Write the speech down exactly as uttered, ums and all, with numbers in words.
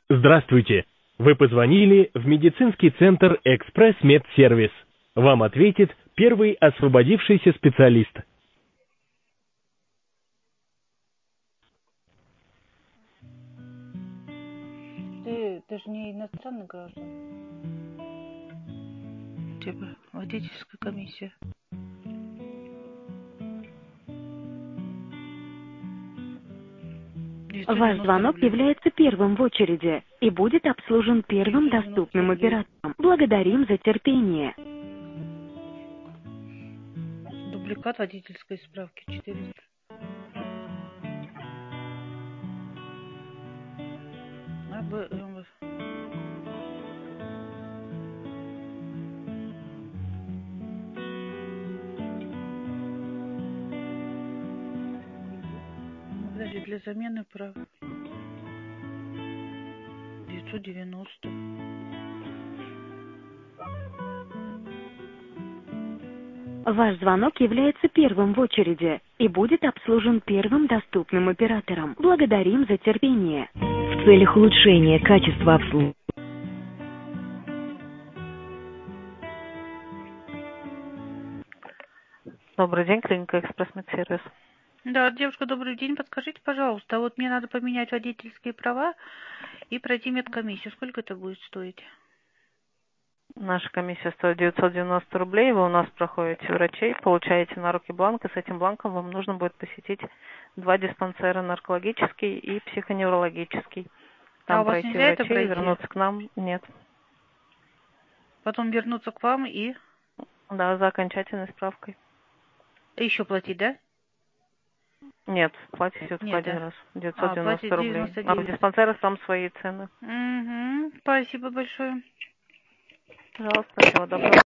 Здравствуйте! Вы позвонили в медицинский центр «Экспресс-Медсервис». Вам ответит первый освободившийся специалист. Ты, ты же не иностранный граждан. Типа водительская комиссия. Ваш звонок рублей. является первым в очереди и будет обслужен первым доступным оператором. Благодарим за терпение. Дубликат водительской справки четыреста. А, Б, М. Подожди, для замены прав. девятьсот девяносто. Ваш звонок является первым в очереди и будет обслужен первым доступным оператором. Благодарим за терпение. В целях улучшения качества обслуживания. Добрый день, клиника «Экспресс-Медсервис». Да, девушка, добрый день. Подскажите, пожалуйста, вот мне надо поменять водительские права и пройти медкомиссию. Сколько это будет стоить? Наша комиссия стоит девятьсот девяносто рублей. Вы у нас проходите врачей, получаете на руки бланк, и с этим бланком вам нужно будет посетить два диспансера: наркологический и психоневрологический. Там А у вас пройти нельзя это врачей и пройти? вернуться к нам. Нет. Потом вернуться к вам и Да, за окончательной справкой. еще платить, да? Нет, платите только Нет, один да. раз. девятьсот А, девяносто платить рублей. девяносто А в девять. диспансерах там свои цены. Угу. Спасибо большое. Пожалуйста, всего доброго.